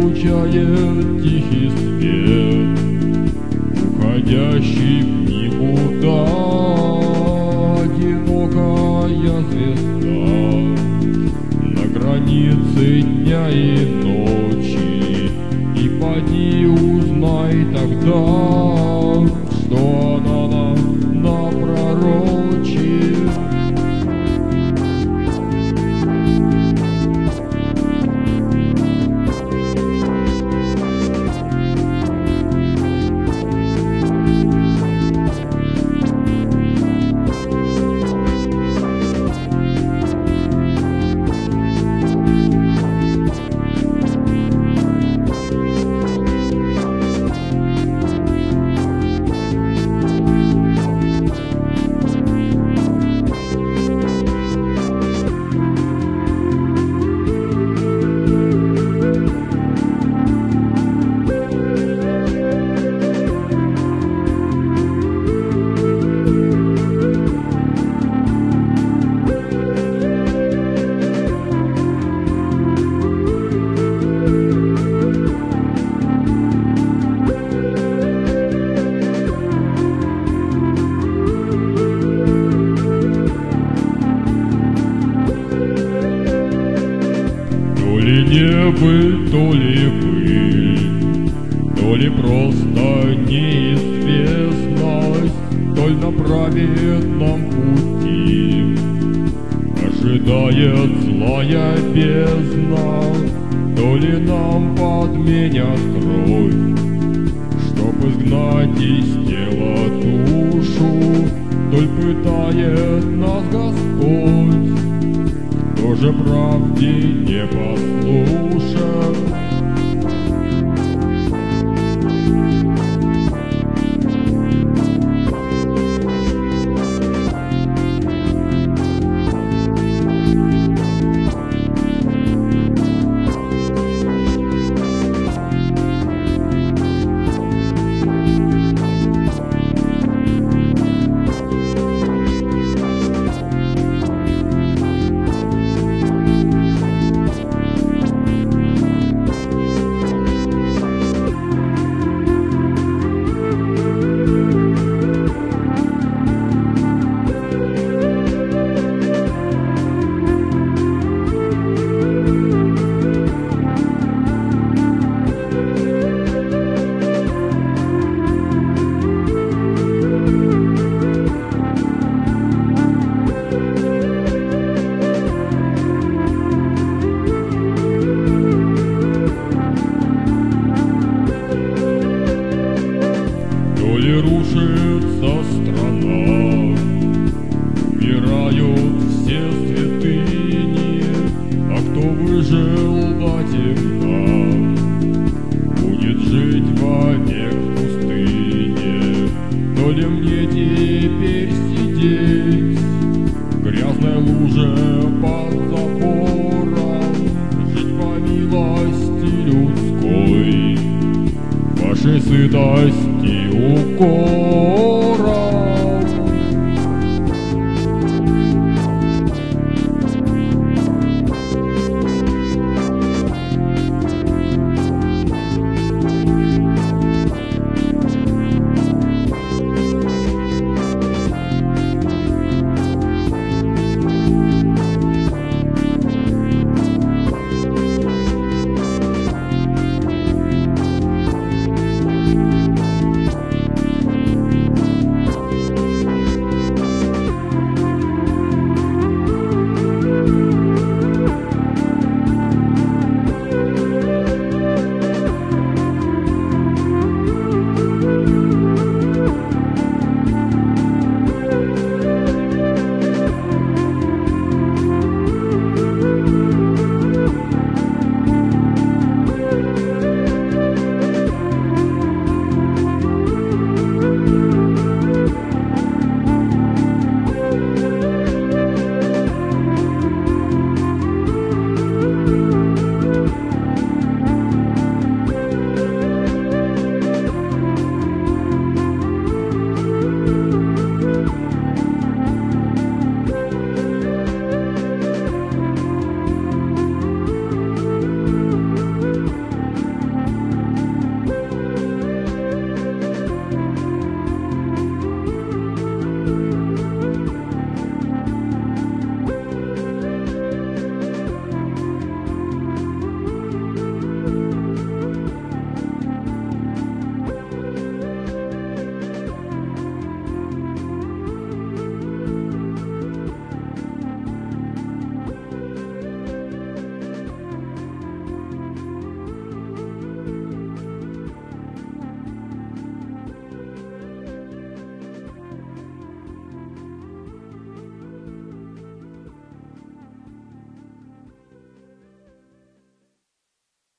излучает тихий свет, уходящий в никуда. Одинокая звезда на границе дня и ночи, и поди узнай тогда, что она нам напророчит. То ли не быль, то ли быль, то ли просто неизвестность, то ли на праведном пути ожидает злая бездна, то ли нам подменят кровь, чтоб изгнать из тела душу, то ли пытает нас Господь, тоже правде не послушал. То ли рушится страна, умирают все святыни, а кто выжил во темна, будет жить вовек в пустыне. То ли мне теперь сидеть в грязной луже под забором, жить по милости людской, вашей сытости укор.